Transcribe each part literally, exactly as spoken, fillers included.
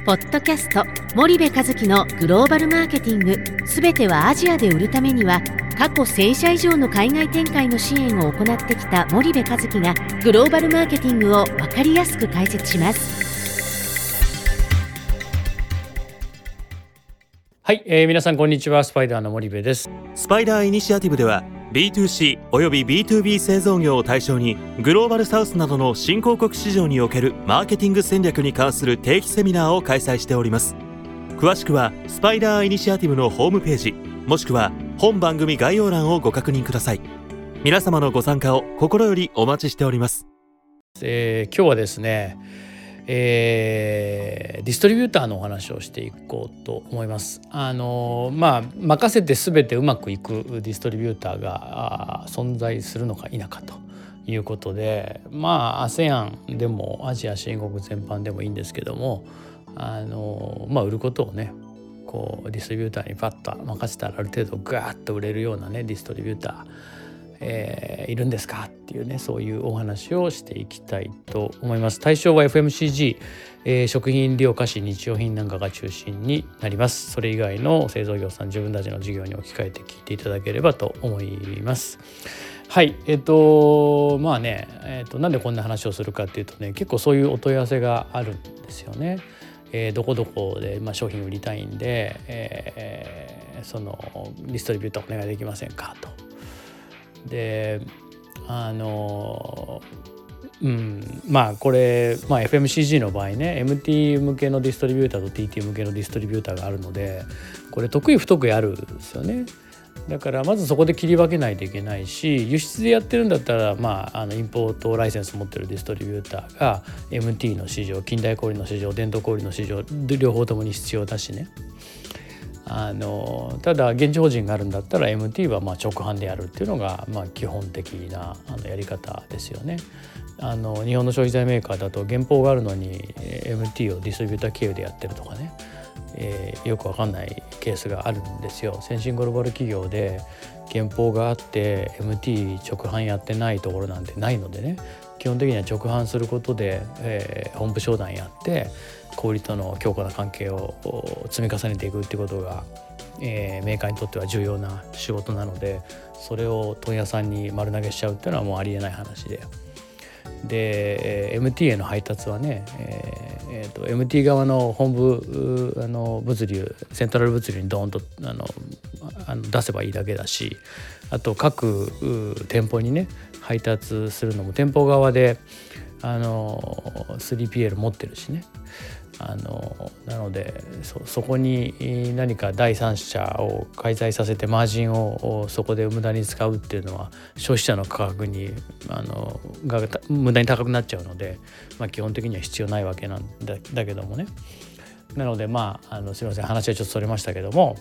ポッドキャスト森部一樹のグローバルマーケティング、すべてはアジアで売るためには、過去せんしゃ以上の海外展開の支援を行ってきた森部一樹がグローバルマーケティングを分かりやすく解説します。 はい、えー、皆さんこんにちは。スパイダーの森部です。 スパイダーイニシアティブでは ビーツーシー および ビーツービー 製造業を対象にグローバルサウスなどの新興国市場におけるマーケティング戦略に関する定期セミナーを開催しております。詳しくはスパイダーイニシアティブのホームページ、もしくは本番組概要欄をご確認ください。皆様のご参加を心よりお待ちしております。 えー、今日はですね、えー、ディストリビューターのお話をしていこうと思います。あのまあ任せて全てうまくいくディストリビューターが存在するのか否かということで、まあ アセアン でもアジア新国全般でもいいんですけども、あのまあ売ることをね、こうディストリビューターにパッと任せたらある程度ガーッと売れるようなねディストリビューター、えー、いるんですかっていうね、そういうお話をしていきたいと思います。対象は エフエムシージー、えー、食品、料菓子、日用品なんかが中心になります。それ以外の製造業さん、自分たちの事業に置き換えて聞いていただければと思います。はい、えっ、ー、とまあね、えーと、なんでこんな話をするかっていうとね、結構そういうお問い合わせがあるんですよね。えー、どこどこで、まあ、商品売りたいんで、えー、そのディストリビューターお願いできませんかと。であのうんまあこれ、まあ、エフエムシージー の場合ね エムティー 向けのディストリビューターと ティーティー 向けのディストリビューターがあるので、これ得意不得意あるんですよね。だからまずそこで切り分けないといけないし、輸出でやってるんだったら、まあ、あのインポートライセンス持ってるディストリビューターが エムティー の市場、近代小売の市場、伝統小売の市場両方ともに必要だしね。あのただ現地法人があるんだったら エムティー はまあ直販でやるっていうのがまあ基本的なあのやり方ですよね。あの日本の消費財メーカーだと原稿があるのに エムティー をディストリビューター経由でやってるとかね、えー、よくわかんないケースがあるんですよ。先進グローバル企業で原稿があって エムティー 直販やってないところなんてないのでね、基本的には直販することで、えー、本部商談やって小売との強固な関係を積み重ねていくっていうことが、えー、メーカーにとっては重要な仕事なので、それを問屋さんに丸投げしちゃうっていうのはもうありえない話で、で エムティー への配達はね、えーえー、と エムティー 側の本部あの物流セントラル物流にドーンとあのあの出せばいいだけだし、あと各店舗にね配達するのも店舗側であの スリーピーエル 持ってるしね、あのなので そ, そこに何か第三者を介在させてマージンをそこで無駄に使うっていうのは消費者の価格にあのが無駄に高くなっちゃうので、まあ、基本的には必要ないわけなん だ, だけどもね。なのでまあ、あのすみません話はちょっとそれましたけども、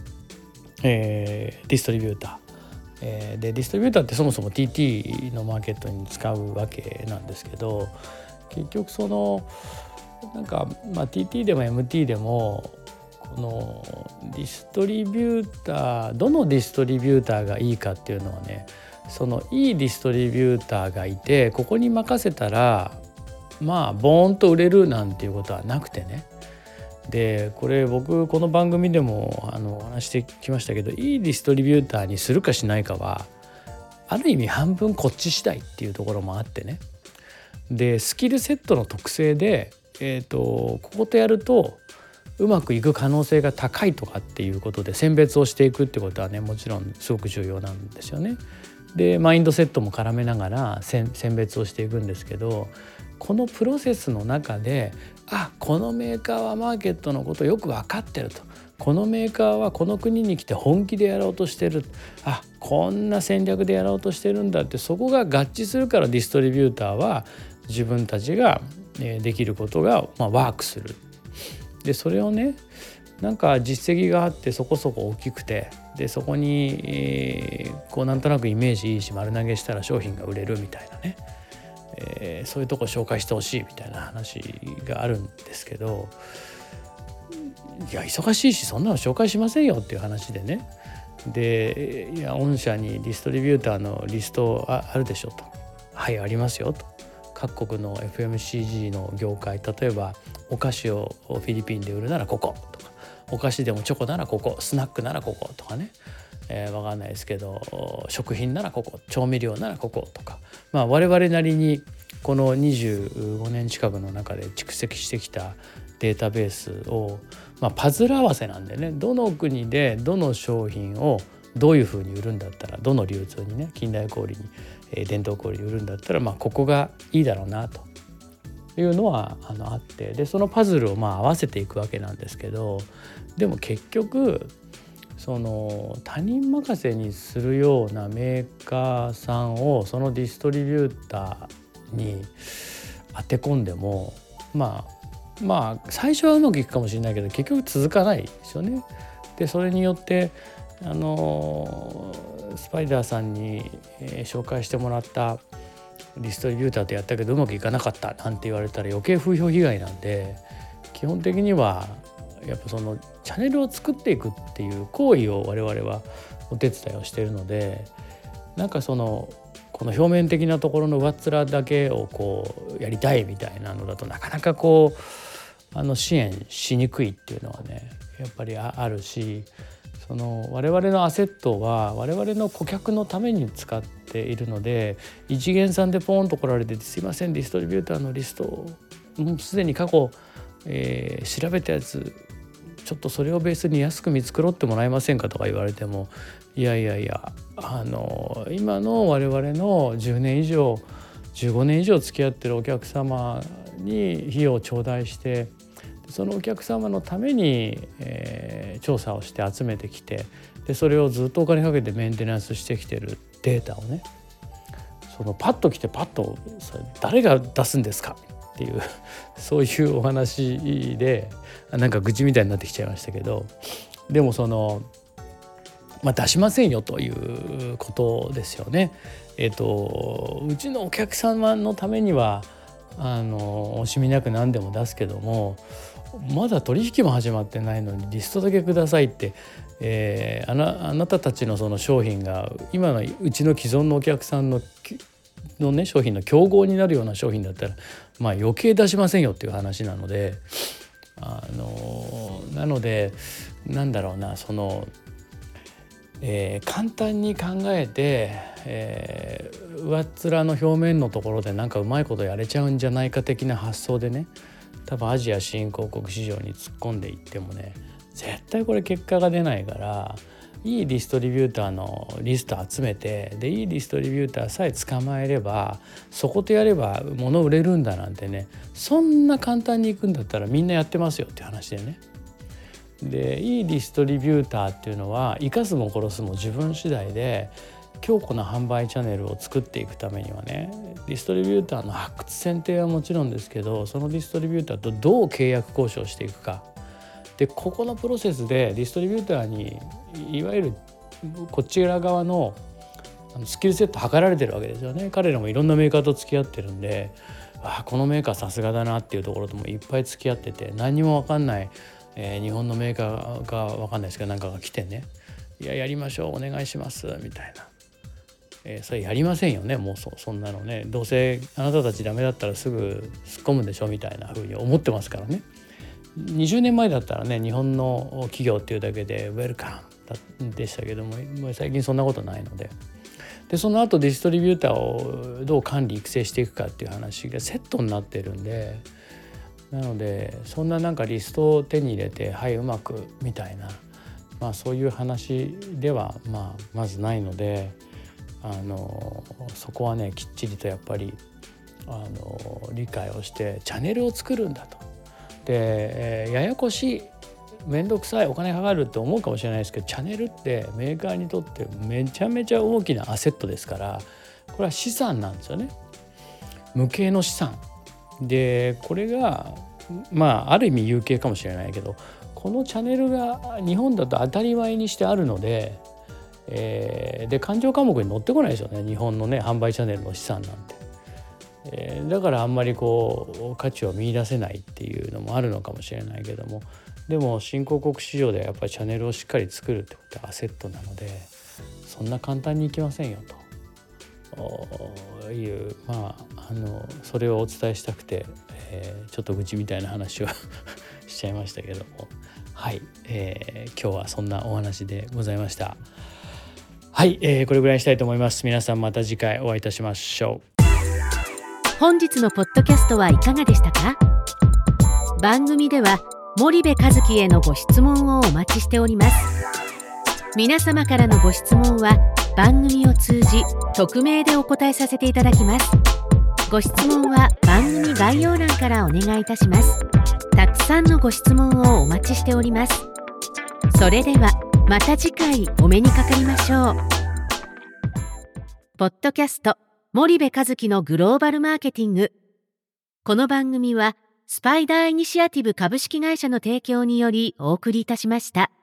えー、ディストリビューター、えー、でディストリビューターってそもそも ティーティー のマーケットに使うわけなんですけど、結局そのなんか、まあ、ティーティー でも エムティー でもこのディストリビューター、どのディストリビューターがいいかっていうのはね、そのいいディストリビューターがいてここに任せたらまあボーンと売れるなんていうことはなくてね。でこれ僕この番組でもあの話してきましたけど、いいディストリビューターにするかしないかはある意味半分こっち次第っていうところもあってね。でスキルセットの特性でえー、とこことやるとうまくいく可能性が高いとかっていうことで選別をしていくってことはね、もちろんすごく重要なんですよね。でマインドセットも絡めながら選別をしていくんですけど、このプロセスの中であこのメーカーはマーケットのことよく分かってると、このメーカーはこの国に来て本気でやろうとしてる、あこんな戦略でやろうとしてるんだって、そこが合致するからディストリビューターは自分たちができることが、まあ、ワークする。でそれをねなんか実績があってそこそこ大きくて、でそこに、えー、こうなんとなくイメージいいし丸投げしたら商品が売れるみたいなね、えー、そういうとこ紹介してほしいみたいな話があるんですけど、いや忙しいしそんなの紹介しませんよっていう話でね。でいや御社にディストリビューターのリスト あ, あるでしょと。はいありますよと。各国の エフエムシージー の業界、例えばお菓子をフィリピンで売るならこことか、お菓子でもチョコならここ、スナックならこことかね、えー、分かんないですけど食品ならここ、調味料ならこことか、まあ、我々なりにこのにじゅうごねん近くの中で蓄積してきたデータベースを、まあ、パズル合わせなんでね、どの国でどの商品をどういうふうに売るんだったら、どの流通にね、近代小売に、えー、伝統小売に売るんだったら、まあ、ここがいいだろうなというのはあのあって、でそのパズルをまあ合わせていくわけなんですけど、でも結局その他人任せにするようなメーカーさんをそのディストリビューターに当て込んでも、まあまあ最初はうまくいくかもしれないけど結局続かないですよね。でそれによってあのスパイダーさんに、えー、紹介してもらったディストリビューターとやったけどうまくいかなかったなんて言われたら余計風評被害なんで、基本的にはやっぱそのチャンネルを作っていくっていう行為を我々はお手伝いをしているので、なんかそのこの表面的なところの上っ面だけをこうやりたいみたいなのだとなかなかこうあの支援しにくいっていうのはねやっぱりあるし、その我々のアセットは我々の顧客のために使っているので、一元さんでポーンと来られてすいませんディストリビューターのリストをもうすでに過去、えー、調べたやつちょっとそれをベースに安く見繕ってもらえませんかとか言われても、いやいやいやあの今の我々のじゅうねん以上じゅうごねん以上付き合ってるお客様に費用を頂戴して、そのお客様のために、えー、調査をして集めてきて、でそれをずっとお金かけてメンテナンスしてきてるデータをね、そのパッと来てパッとそれ誰が出すんですかっていうそういうお話でなんか愚痴みたいになってきちゃいましたけど、でもその、まあ、出しませんよということですよね。えっとうちのお客様のためにはあの惜しみなく何でも出すけども、まだ取引も始まってないのにリストだけくださいって、えー、あな、あなたたちのその商品が今のうちの既存のお客さんののね商品の競合になるような商品だったら、まあ余計出しませんよっていう話なので、あのなのでなんだろうなその、えー、簡単に考えて、えー、上っ面の表面のところでなんかうまいことやれちゃうんじゃないか的な発想でね、多分アジア新興国市場に突っ込んでいってもね絶対これ結果が出ないから、いいディストリビューターのリスト集めて、でいいディストリビューターさえ捕まえればそことやれば物売れるんだなんてね、そんな簡単にいくんだったらみんなやってますよっていう話でね。でいいディストリビューターっていうのは生かすも殺すも自分次第で、強固な販売チャンネルを作っていくためにはね、ディストリビューターの発掘選定はもちろんですけど、そのディストリビューターとどう契約交渉していくかで、ここのプロセスでディストリビューターにいわゆるこちら側のスキルセット測られてるわけですよね。彼らもいろんなメーカーと付き合ってるんで、あこのメーカーさすがだなっていうところともいっぱい付き合ってて、何にも分かんない、えー、日本のメーカーが分かんないですけどなんかが来てね、いややりましょうお願いしますみたいな、えー、それやりませんよね。もう そ, そんなのね、どうせあなたたちダメだったらすぐ突っ込むんでしょみたいな風に思ってますからね。にじゅうねんまえだったらね、日本の企業っていうだけでウェルカムでしたけども、最近そんなことないので、でその後ディストリビューターをどう管理育成していくかっていう話がセットになってるんで、なのでそんななんかリストを手に入れてはいうまくみたいな、まあそういう話ではまあまずないので、あのそこはねきっちりとやっぱりあの理解をしてチャンネルを作るんだと。で、えー、ややこしいめんどくさいお金かかるって思うかもしれないですけど、チャンネルってメーカーにとってめちゃめちゃ大きなアセットですから、これは資産なんですよね。無形の資産で、これがまあある意味有形かもしれないけど、このチャンネルが日本だと当たり前にしてあるので、えー、で勘定科目に載ってこないですよね、日本のね販売チャンネルの資産なんて。えー、だからあんまりこう価値を見出せないっていうのもあるのかもしれないけども、でも新興国市場ではやっぱりチャンネルをしっかり作るってことはアセットなので、そんな簡単にいきませんよという、まああのそれをお伝えしたくて、 えー、ちょっと愚痴みたいな話をしちゃいましたけども、はい、えー、今日はそんなお話でございました。はい、えー、これぐらいにしたいと思います。皆さんまた次回お会いいたしましょう。 本日のポッドキャストはいかがでしたか？番組では森部一樹へのご質問をお待ちしております。皆様からのご質問は番組を通じ匿名でお答えさせていただきます。ご質問は番組概要欄からお願いいたします。たくさんのご質問をお待ちしております。それではまた次回お目にかかりましょう。ポッドキャスト森部一樹のグローバルマーケティング。この番組はスパイダーイニシアティブ株式会社の提供によりお送りいたしました。